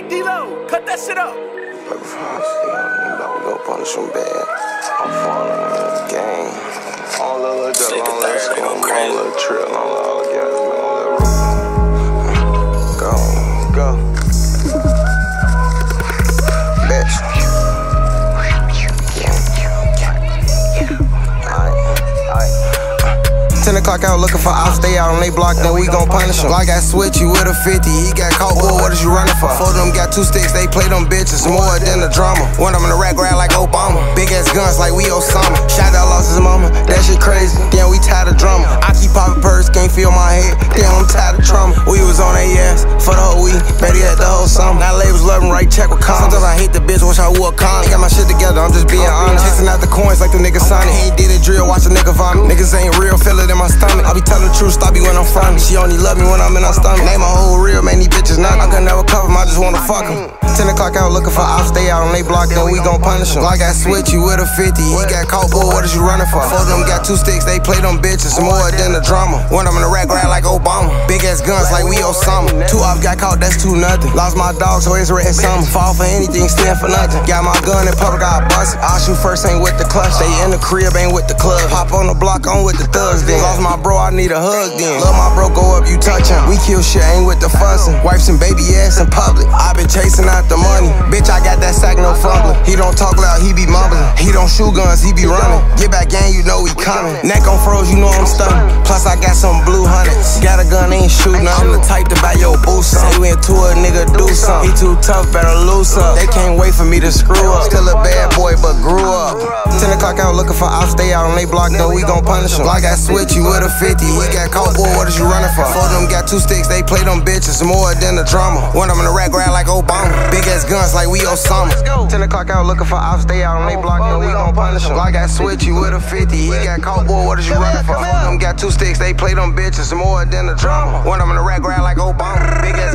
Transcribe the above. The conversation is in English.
D-Lo, cut that shit up. Look for us, we gon' punish them bad. I'm falling in the game. All the little girl, long little school, long little trip, long little guys, long little roof. Go. Bitch. 10 o'clock out looking for ops, stay out on they block, then we gon' punish him. I got switch, you with a 50, he got caught, boy, what is you running for? Four of them got 2 sticks, they play them bitches, more than the drama. One of them in the rap grab like Obama, big ass guns like we Osama. Shot that lost his mama, that shit crazy, damn we tired of drama. I keep popping purse, can't feel my head, damn I'm tired of trauma. We was on their ass for the whole week, Betty had the whole summer. Now labels love them, right check with commas. Sometimes I hate the bitch, wish I wore a condom. Got my shit together, I'm just being honest. Chasing out the coins like the nigga Sonic. He ain't did a drill, watch a nigga vomit. Niggas ain't real, feel it in my stomach. I be telling the truth, stop me when I'm from me. She only love me when I'm in her stomach. Name my whole real, man, these bitches nothing. I could never cover them, I just wanna fuck them. 10 o'clock out looking for ops, stay out on they block, then we gon' punish him. I got switch, you with a 50, he got caught, boy, what is you running for? Four of them got 2 sticks, they play them bitches, more than the drama. One of them in the rap grab like Obama, big ass guns like we Osama. 2 ops got caught, that's 2 nothing. Lost my dog, so it's red summer. Fall for anything, stand for nothing. Got my gun in public, I bust it. I shoot first, ain't with the clutch. Stay in the crib, ain't with the club. Hop on the block, I'm with the thugs then. Lost my bro, I need a hug then. Love my bro, go up, you touch him. We kill shit, ain't with the fussing. Wife some baby ass in public. I been chasing out the money. Bitch, I got that sack, no fumbling. He don't talk loud, he be mumbling. He don't shoot guns, he be running. Get back gang, you know we coming. Neck on froze, you know I'm stunning. Plus I got some blue hundreds. Got a gun, ain't shooting. I'm the type to buy your boost. Say we into a nigga, do something. He too tough, better loose up. They can't wait for me to screw up. Still a bad boy, but grew up. 10 o'clock out looking for ops, stay out on they block, then we gon' punish him. I got switch, you with a 50, he got caught, boy, what is you running for? Four of them got 2 sticks, they play them bitches, more than the drama. One of them in the rap grab like Obama, big ass guns like we Osama. 10 o'clock out looking for ops, stay out on they block, then we gon' punish him. I got switch, you with a 50, he got caught, boy, what is you running for? Four of them got 2 sticks, they play them bitches, more than the drama. One of them in the rap grab like Obama, big ass